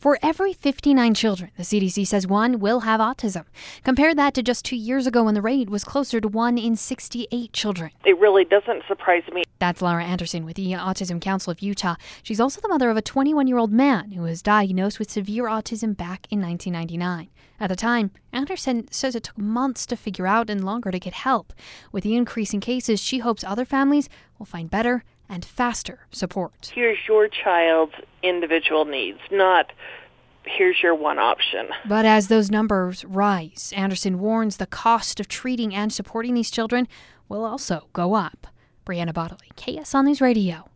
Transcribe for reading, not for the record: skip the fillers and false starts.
For every 59 children, the CDC says one will have autism. Compare that to just 2 years ago when the rate was closer to 1 in 68 children. It really doesn't surprise me. That's Laura Anderson with the Autism Council of Utah. She's also the mother of a 21-year-old man who was diagnosed with severe autism back in 1999. At the time, Anderson says it took months to figure out and longer to get help. With the increase in cases, she hopes other families will find better and faster support. Here's your child's individual needs, not here's your one option. But as those numbers rise, Anderson warns the cost of treating and supporting these children will also go up. Brianna Bodley, KSL News Radio.